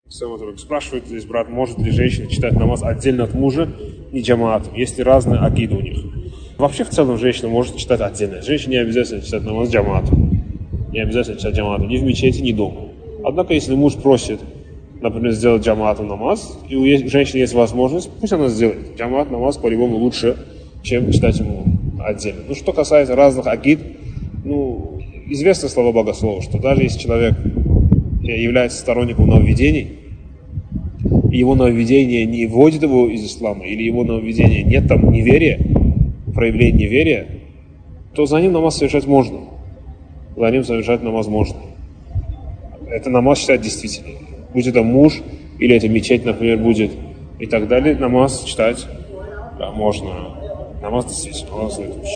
Спрашивает здесь брат, может ли женщина читать намаз отдельно от мужа и джамаатом, если разные акиды у них. Вообще, в целом, женщина может читать отдельно. Женщине не обязательно читать намаз джамаатом. Не обязательно читать джамаатом ни в мечети, ни дома. Однако, если муж просит, например, сделать джамаатом намаз, и у женщины есть возможность, пусть она сделает. Джамаат намаз по-любому лучше, чем читать ему отдельно. Что касается разных акид, известно слово богослова, что даже если человек является сторонником нововведений, и его нововведение не вводит его из ислама, или его нововведение нет там неверия, проявления неверия, то за ним намаз совершать можно. За ним совершать намаз можно. Это намаз считать действительно. Будь это муж, или это мечеть, например, будет, и так далее, намаз читать можно. Намаз действительно.